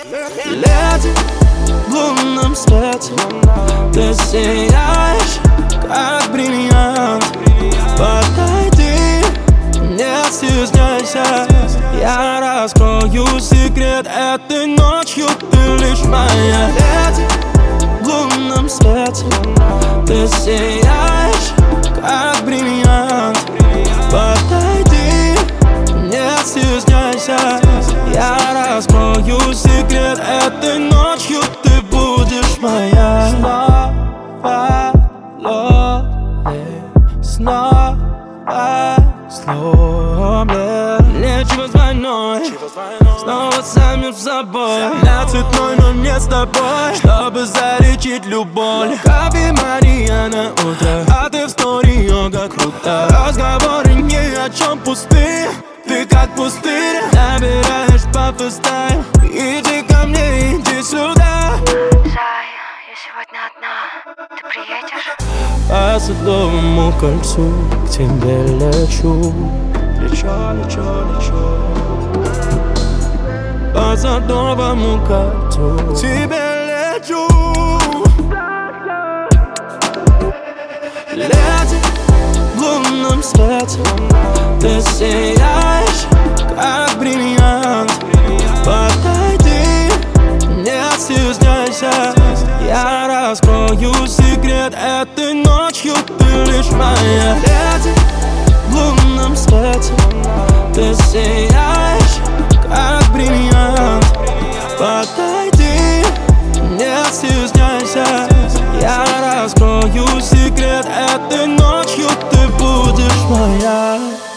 Леди, в лунном свете ты сияешь, как бриллиант. Подойди, не стесняйся, я раскрою секрет этой ночью. Ты лишь моя леди, в лунном свете ты сияешь, как бриллиант. Подойди, не стесняйся, я раскрою секрет этой ночью. Ты будешь моя. Снова ловлю, снова сломлен. Нечего с двойной, снова замер с собой. Я цветной, но не с тобой, чтобы залечить любовь. Хаби Мария на утро, а ты в стори йога круто. Разговоры ни о чем пустые, ты как пустырь. Набираешь по стайл, иди ко мне, иди сюда. Зай, я сегодня одна, ты приедешь? По Садовому кольцу к тебе лечу. Лечу. По Садовому кольцу к тебе лечу. Леди, в лунном свете ты сияешь, как бриллиант. Подойди, не стесняйся, я раскрою секрет этой ночью. Ты лишь моя леди, в лунном свете ты сияешь, как бриллиант. Подойди, не стесняйся, я раскрою секрет этой ночью. Ты будешь моя.